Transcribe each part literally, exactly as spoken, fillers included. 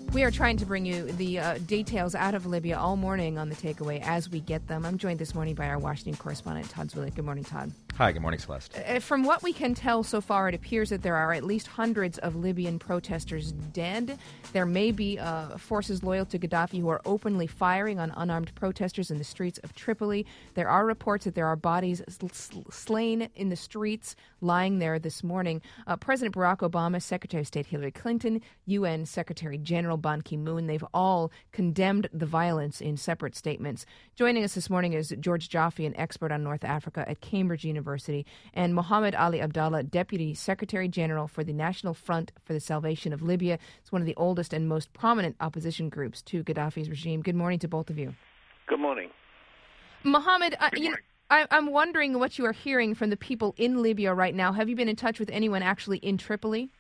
We are trying to bring you the uh, details out of Libya all morning on The Takeaway as we get them. I'm joined this morning by our Washington correspondent, Todd Zwillich. Good morning, Todd. Hi, good morning, Celeste. Uh, from what we can tell so far, it appears that there are at least hundreds of Libyan protesters dead. There may be uh, forces loyal to Gaddafi who are openly firing on unarmed protesters in the streets of Tripoli. There are reports that there are bodies sl- slain in the streets lying there this morning. Uh, President Barack Obama, Secretary of State Hillary Clinton, U N Secretary General Ban Ki-moon, they've all condemned the violence in separate statements. Joining us this morning is George Joffe, an expert on North Africa at Cambridge University, and Mohammed Ali Abdallah, Deputy Secretary General for the National Front for the Salvation of Libya. It's one of the oldest and most prominent opposition groups to Gaddafi's regime. Good morning to both of you. Good morning. Mohammed, uh, you know, I, I'm wondering what you are hearing from the people in Libya right now. Have you been in touch with anyone actually in Tripoli?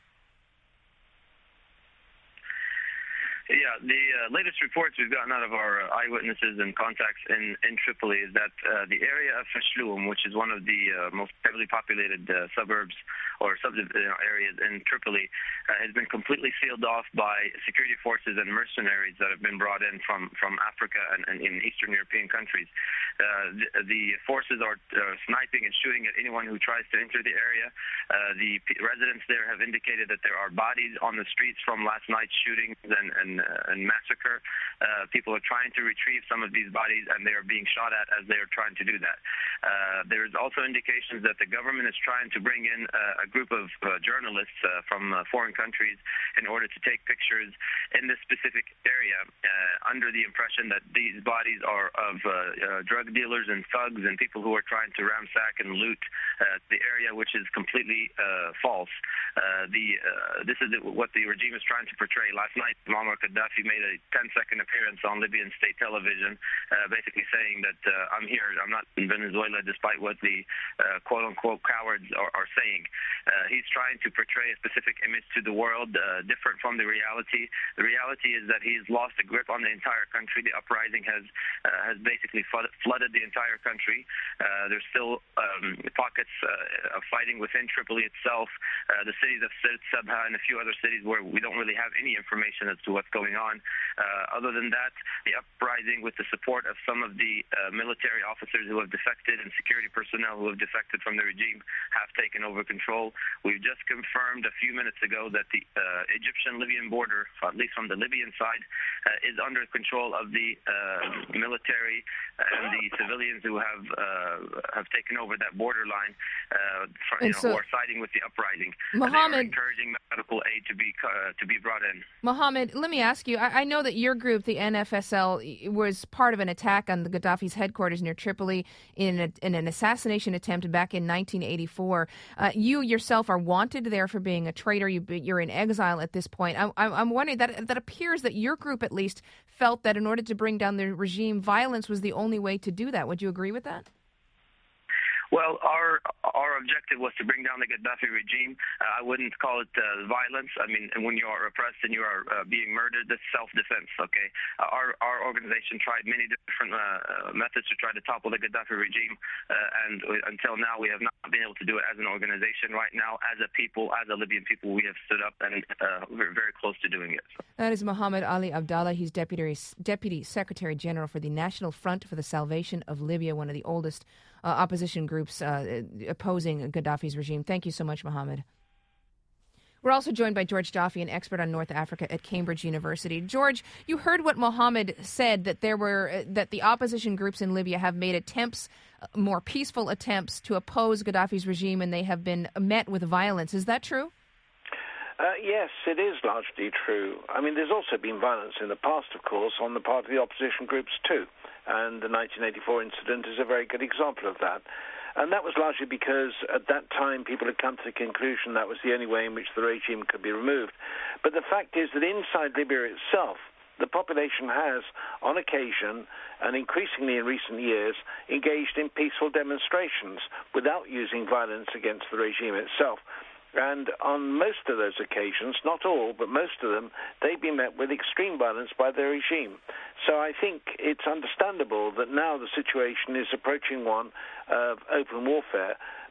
Yeah, the uh, latest reports we've gotten out of our uh, eyewitnesses and contacts in, in Tripoli is that uh, the area of Fashloum, which is one of the uh, most heavily populated uh, suburbs or sub you know, areas in Tripoli, uh, has been completely sealed off by security forces and mercenaries that have been brought in from, from Africa and, and in Eastern European countries. Uh, the, the forces are uh, sniping and shooting at anyone who tries to enter the area. Uh, the p- residents there have indicated that there are bodies on the streets from last night's shootings and, and Uh, and massacre. Uh, people are trying to retrieve some of these bodies, and they are being shot at as they are trying to do that. Uh, there is also indications that the government is trying to bring in uh, a group of uh, journalists uh, from uh, foreign countries in order to take pictures in this specific area uh, under the impression that these bodies are of uh, uh, drug dealers and thugs and people who are trying to ransack and loot uh, the area, which is completely uh, false. Uh, the uh, This is what the regime is trying to portray. Last night, Muammar Gaddafi made a ten-second appearance on Libyan state television, uh, basically saying that uh, I'm here, I'm not in Venezuela, despite what the uh, quote-unquote cowards are, are saying. Uh, he's trying to portray a specific image to the world, uh, different from the reality. The reality is that he's lost a grip on the entire country. The uprising has uh, has basically flooded, flooded the entire country. Uh, there's still um, pockets uh, of fighting within Tripoli itself, uh, the cities of Sirte, Sabha, and a few other cities where we don't really have any information as to what's going on. Uh, other than that, the uprising with the support of some of the uh, military officers who have defected and security personnel who have defected from the regime have taken over control. We've just confirmed a few minutes ago that the uh, Egyptian-Libyan border, at least from the Libyan side, uh, is under control of the uh, military and the civilians who have uh, have taken over that borderline, uh, for, you know, so, who are siding with the uprising. Mohammed, they are encouraging medical aid to be uh, to be brought in. Mohammed, let me ask you, I, I know that your group, the N F S L, was part of an attack on the Gaddafi's headquarters near Tripoli in, a, in an assassination attempt back in nineteen eighty-four. Uh, you yourself are wanted there for being a traitor. You, you're in exile at this point. I, I'm wondering, that that appears that your group at least felt that in order to bring down the regime, violence was the only way to do that. Would you agree with that? Well, our our objective was to bring down the Gaddafi regime. Uh, I wouldn't call it uh, violence. I mean, when you are oppressed and you are uh, being murdered, that's self-defense, okay? Uh, our our organization tried many different uh, uh, methods to try to topple the Gaddafi regime, uh, and uh, until now we have not been able to do it as an organization. Right now, as a people, as a Libyan people, we have stood up and uh, we're very close to doing it. So. That is Mohammed Ali Abdallah. He's Deputy, Deputy Secretary General for the National Front for the Salvation of Libya, one of the oldest Uh, opposition groups uh, opposing Gaddafi's regime. Thank you so much, Mohammed. We're also joined by George Joffe, an expert on North Africa at Cambridge University. George, you heard what Mohammed said, that there were uh, that the opposition groups in Libya have made attempts, uh, more peaceful attempts, to oppose Gaddafi's regime, and they have been met with violence. Is that true? Uh, yes, it is largely true. I mean, there's also been violence in the past, of course, on the part of the opposition groups too. And the nineteen eighty-four incident is a very good example of that. And that was largely because at that time people had come to the conclusion that was the only way in which the regime could be removed. But the fact is that inside Libya itself, the population has, on occasion, and increasingly in recent years, engaged in peaceful demonstrations without using violence against the regime itself. And on most of those occasions, not all, but most of them, they've been met with extreme violence by the regime. So I think it's understandable that now the situation is approaching one of open warfare.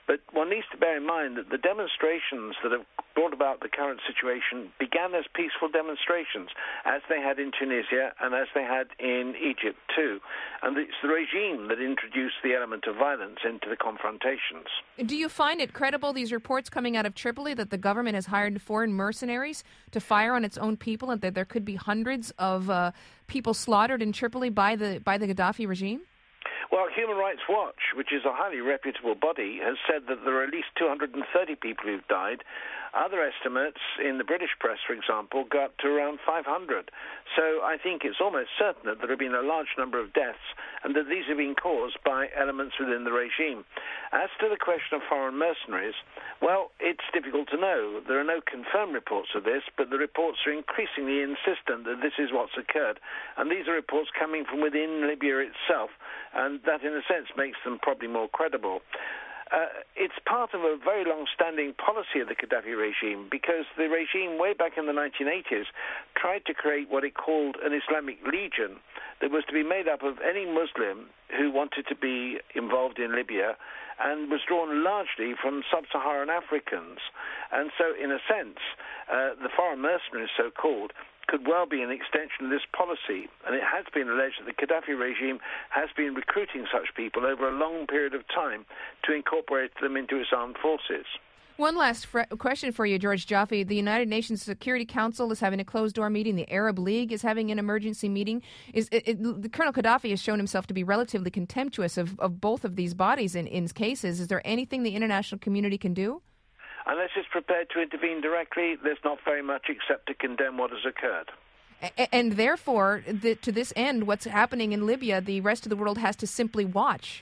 But one needs to bear in mind that the demonstrations that have brought about the current situation began as peaceful demonstrations, as they had in Tunisia and as they had in Egypt too. And it's the regime that introduced the element of violence into the confrontations. Do you find it credible, these reports coming out of Tripoli, that the government has hired foreign mercenaries to fire on its own people and that there could be hundreds of uh, people slaughtered in Tripoli by the by the Gaddafi regime? Well, Human Rights Watch, which is a highly reputable body, has said that there are at least two hundred thirty people who've died. Other estimates in the British press, for example, go up to around five hundred. So I think it's almost certain that there have been a large number of deaths and that these have been caused by elements within the regime. As to the question of foreign mercenaries, well, it's difficult to know. There are no confirmed reports of this, but the reports are increasingly insistent that this is what's occurred. And these are reports coming from within Libya itself, and that, in a sense, makes them probably more credible. Uh, it's part of a very long-standing policy of the Gaddafi regime, because the regime, way back in the nineteen eighties, tried to create what it called an Islamic Legion that was to be made up of any Muslim who wanted to be involved in Libya, and was drawn largely from sub-Saharan Africans. And so, in a sense, uh, the foreign mercenaries, so-called, could well be an extension of this policy. And it has been alleged that the Gaddafi regime has been recruiting such people over a long period of time to incorporate them into its armed forces. One last fr- question for you, George Jaffe. The United Nations Security Council is having a closed-door meeting. The Arab League is having an emergency meeting. Is it, it, Colonel Gaddafi has shown himself to be relatively contemptuous of, of both of these bodies in, in cases. Is there anything the international community can do? Unless it's prepared to intervene directly, there's not very much except to condemn what has occurred. A- and therefore, the, to this end, what's happening in Libya, the rest of the world has to simply watch.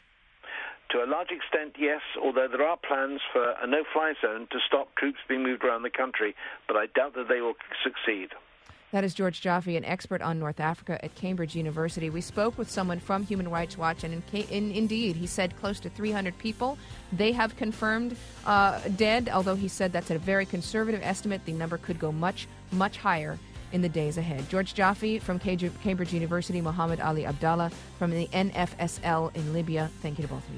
To a large extent, yes, although there are plans for a no-fly zone to stop troops being moved around the country, but I doubt that they will succeed. That is George Jaffe, an expert on North Africa at Cambridge University. We spoke with someone from Human Rights Watch, and in, in, indeed, he said close to three hundred people they have confirmed uh, dead, although he said that's a very conservative estimate. The number could go much, much higher in the days ahead. George Jaffe from Cambridge University, Mohammed Ali Abdallah from the N F S L in Libya. Thank you to both of you.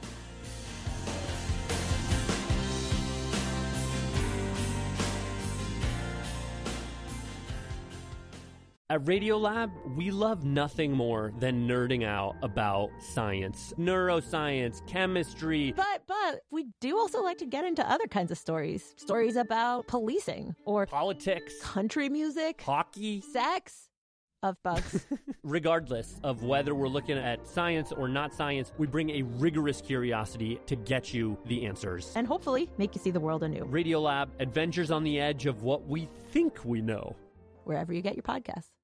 At Radiolab, we love nothing more than nerding out about science, neuroscience, chemistry. But, but, we do also like to get into other kinds of stories. Stories about policing or politics, country music, hockey, sex, of bugs. Regardless of whether we're looking at science or not science, we bring a rigorous curiosity to get you the answers. And hopefully make you see the world anew. Radiolab, adventures on the edge of what we think we know. Wherever you get your podcasts.